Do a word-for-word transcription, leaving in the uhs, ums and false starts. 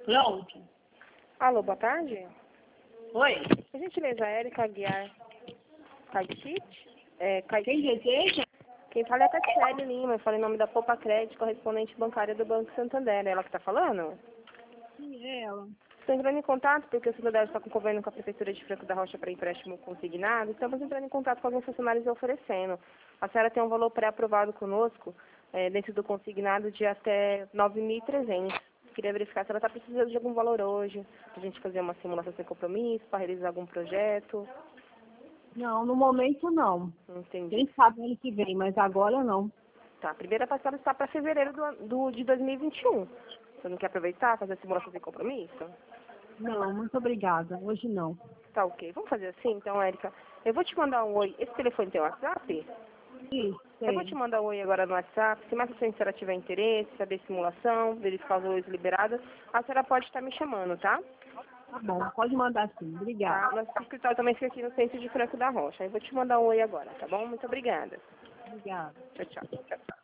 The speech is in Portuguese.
Pronto. Alô, boa tarde. Oi. Por gentileza, Érica Aguiar Caicite? É, Quem deseja? Quem fala é a Tatiele Lima. Eu falei em nome da Poupa Crédito, correspondente bancária do Banco Santander. É ela que está falando? Sim, é ela. Estou entrando em contato porque o Santander está com convênio com a Prefeitura de Franco da Rocha para empréstimo consignado. Estamos entrando em contato com alguns funcionários e oferecendo. A senhora tem um valor pré-aprovado conosco, é, dentro do consignado, de até nove mil e trezentos. Queria verificar se ela está precisando de algum valor hoje, para a gente fazer uma simulação sem compromisso, para realizar algum projeto. Não, no momento não. Entendi. Quem sabe ano que vem, mas agora não. Tá, a primeira parcela está para fevereiro do, an- do, de dois mil e vinte e um. Você não quer aproveitar, fazer a simulação sem compromisso? Não, muito obrigada. Hoje não. Tá ok. Vamos fazer assim, então, Érica. Eu vou te mandar um oi. Esse telefone tem WhatsApp? Isso, Eu vou te sei. mandar um oi agora no WhatsApp. Se mais a senhora tiver interesse, saber simulação, verificar os ois liberados, a senhora pode estar me chamando, tá? Tá bom, pode mandar sim. Tá? Obrigada. Nosso escritório também fica aqui no centro de Franco da Rocha. Eu vou te mandar um oi agora, tá bom? Muito obrigada. Obrigada. Tchau, tchau.